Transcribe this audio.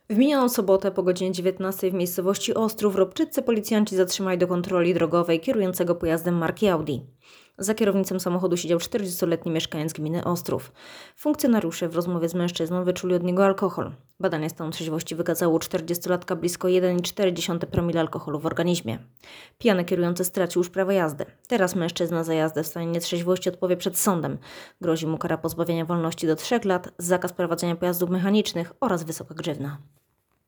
W minioną sobotę po godzinie 19 w miejscowości Ostrów w Ropczycce policjanci zatrzymali do kontroli drogowej kierującego pojazdem marki Audi. Za kierownicą samochodu siedział 40-letni mieszkaniec gminy Ostrów. Funkcjonariusze w rozmowie z mężczyzną wyczuli od niego alkohol. Badanie stanu trzeźwości wykazało u 40-latka blisko 1,4 promila alkoholu w organizmie. Pijany kierujący stracił już prawo jazdy. Teraz mężczyzna za jazdę w stanie nietrzeźwości odpowie przed sądem. Grozi mu kara pozbawienia wolności do 3 lat, zakaz prowadzenia pojazdów mechanicznych oraz wysoka grzywna.